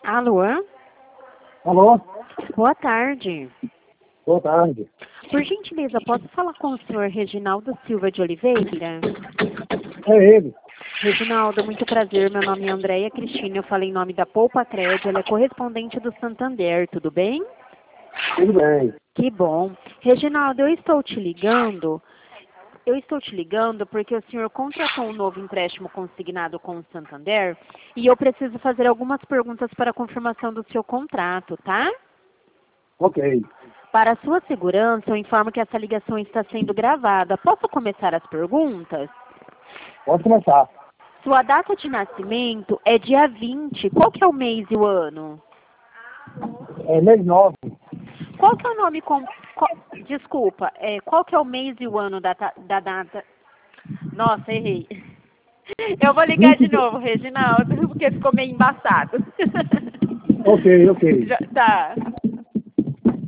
Alô? Alô? Boa tarde. Boa tarde. Por gentileza, posso falar com o senhor Reginaldo Silva de Oliveira? É ele. Reginaldo, muito prazer. Meu nome é Andréia Cristina. Eu falei em nome da Poupa Crédito. Ela é correspondente do Santander. Tudo bem? Tudo bem. Que bom. Reginaldo, eu estou te ligando porque o senhor contratou um novo empréstimo consignado com o Santander e eu preciso fazer algumas perguntas para a confirmação do seu contrato, tá? Ok. Para a sua segurança, eu informo que essa ligação está sendo gravada. Posso começar as perguntas? Pode começar. Sua data de nascimento é dia 20. Qual que é o mês e o ano? É mês 9. Qual que é o nome desculpa, qual que é o mês e o ano da data? Nossa, errei. Eu vou ligar de 20... novo, Reginaldo, porque ficou meio embaçado. Ok. Tá.